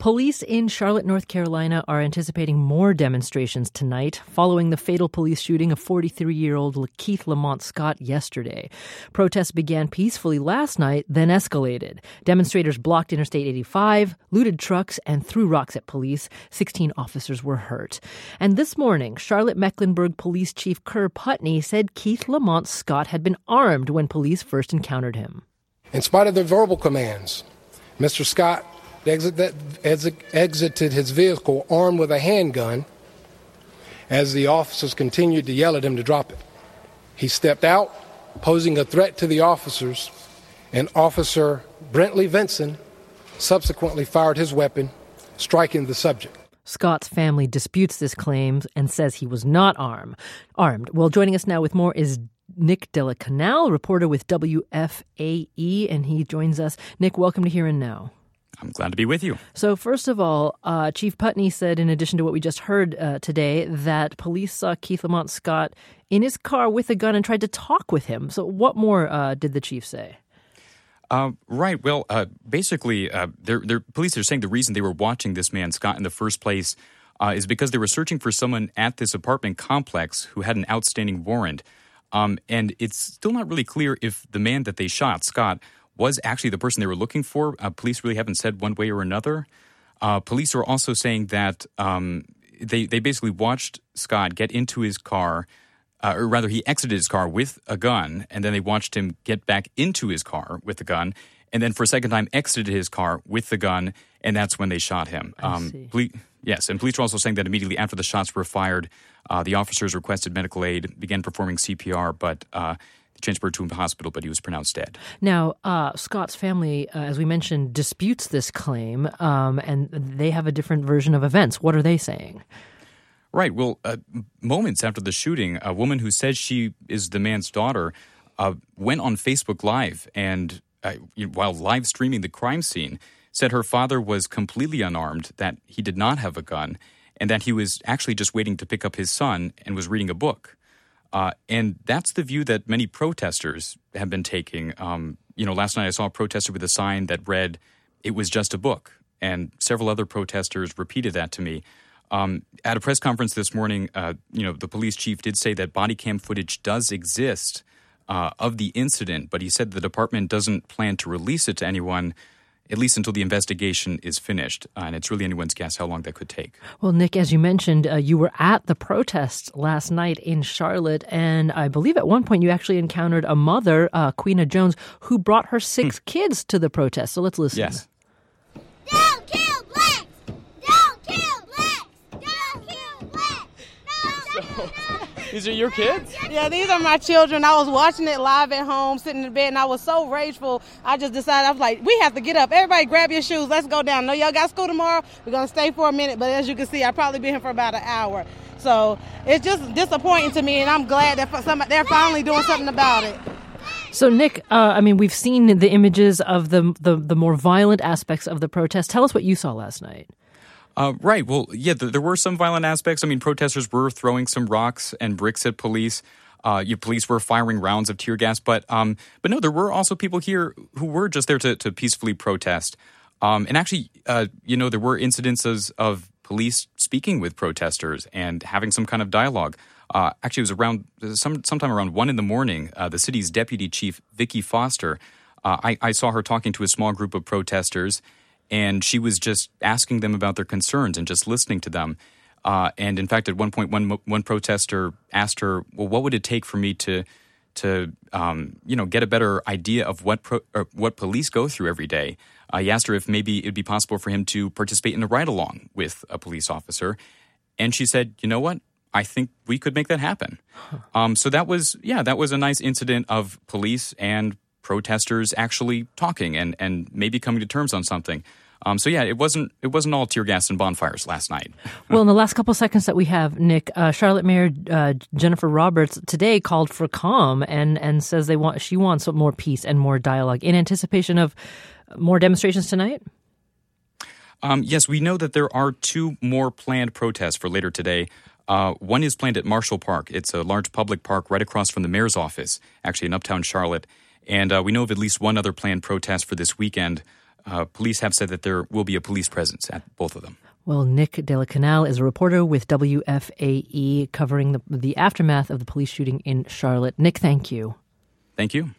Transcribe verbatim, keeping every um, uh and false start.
Police in Charlotte, North Carolina are anticipating more demonstrations tonight following the fatal police shooting of forty-three-year-old Keith Lamont Scott yesterday. Protests began peacefully last night, then escalated. Demonstrators blocked Interstate eighty-five, looted trucks, and threw rocks at police. sixteen officers were hurt. And this morning, Charlotte-Mecklenburg Police Chief Kerr Putney said Keith Lamont Scott had been armed when police first encountered him. In spite of their verbal commands, Mister Scott Exit, exit, exited his vehicle armed with a handgun as the officers continued to yell at him to drop it. He stepped out, posing a threat to the officers, and Officer Brentley Vinson subsequently fired his weapon, striking the subject. Scott's family disputes this claim and says he was not armed. Armed. Well, joining us now with more is Nick Della Canal, reporter with W F A E, and he joins us. Nick, welcome to Here and Now. I'm glad to be with you. So first of all, uh, Chief Putney said, in addition to what we just heard uh, today, that police saw Keith Lamont Scott in his car with a gun and tried to talk with him. So what more uh, did the chief say? Uh, right. Well, uh, basically, uh, they're, they're, police are saying the reason they were watching this man, Scott, in the first place uh, is because they were searching for someone at this apartment complex who had an outstanding warrant. Um, and it's still not really clear if the man that they shot, Scott, was actually the person they were looking for. Uh, police really haven't said one way or another. Uh, police are also saying that um, they, they basically watched Scott get into his car, uh, or rather he exited his car with a gun, and then they watched him get back into his car with the gun, and then for a second time exited his car with the gun, and that's when they shot him. Um, I see. Ple- yes, and police are also saying that immediately after the shots were fired, uh, the officers requested medical aid, began performing C P R, but uh, they transferred to him to hospital, but he was pronounced dead. Now, uh, Scott's family, uh, as we mentioned, disputes this claim, um, and they have a different version of events. What are they saying? Right. Well, uh, moments after the shooting, a woman who says she is the man's daughter uh, went on Facebook Live and, uh, while live streaming the crime scene, said her father was completely unarmed, that he did not have a gun, and that he was actually just waiting to pick up his son and was reading a book. Uh, and that's the view that many protesters have been taking. Um, you know, last night I saw a protester with a sign that read, "It was just a book." And several other protesters repeated that to me. Um, at a press conference this morning, uh, you know, the police chief did say that body cam footage does exist uh, of the incident, but he said the department doesn't plan to release it to anyone, at least until the investigation is finished. Uh, and it's really anyone's guess how long that could take. Well, Nick, as you mentioned, uh, you were at the protest last night in Charlotte, and I believe at one point you actually encountered a mother, uh, Queena Jones, who brought her six kids to the protest. So let's listen. Yes. Don't kill blacks! Don't kill blacks! Don't kill blacks! No, no, no. These are your kids? Yeah, these are my children. I was watching it live at home, sitting in bed, and I was so rageful. I just decided, I was like, we have to get up. Everybody grab your shoes. Let's go down. No, y'all got school tomorrow. We're going to stay for a minute, but as you can see, I've probably been here for about an hour. So it's just disappointing to me, and I'm glad that somebody, they're finally doing something about it. So, Nick, uh, I mean, we've seen the images of the, the the more violent aspects of the protest. Tell us what you saw last night. Uh, right. Well, yeah, th- there were some violent aspects. I mean, protesters were throwing some rocks and bricks at police. Uh, you, police were firing rounds of tear gas. But um, but no, there were also people here who were just there to, to peacefully protest. Um, and actually, uh, you know, there were incidences of police speaking with protesters and having some kind of dialogue. Uh, actually, it was around some sometime around one in the morning. Uh, the city's deputy chief, Vicky Foster, uh, I, I saw her talking to a small group of protesters, and she was just asking them about their concerns and just listening to them. Uh, and in fact, at one point, one one protester asked her, "Well, what would it take for me to to um, you know get a better idea of what pro, or what police go through every day?" Uh, he asked her if maybe it would be possible for him to participate in a ride-along with a police officer, and she said, "You know what? I think we could make that happen." Huh. Um, so that was, yeah, that was a nice incident of police and protesters actually talking and, and maybe coming to terms on something. Um, so yeah, it wasn't it wasn't all tear gas and bonfires last night. Well, in the last couple of seconds that we have, Nick, uh, Charlotte Mayor uh, Jennifer Roberts today called for calm and and says they want she wants more peace and more dialogue in anticipation of more demonstrations tonight. Um, yes, we know that there are two more planned protests for later today. Uh, one is planned at Marshall Park. It's a large public park right across from the mayor's office, actually in uptown Charlotte. And uh, we know of at least one other planned protest for this weekend. uh, police have said that there will be a police presence at both of them. Well, Nick de la Canal is a reporter with W F A E covering the, the aftermath of the police shooting in Charlotte. Nick, thank you. Thank you.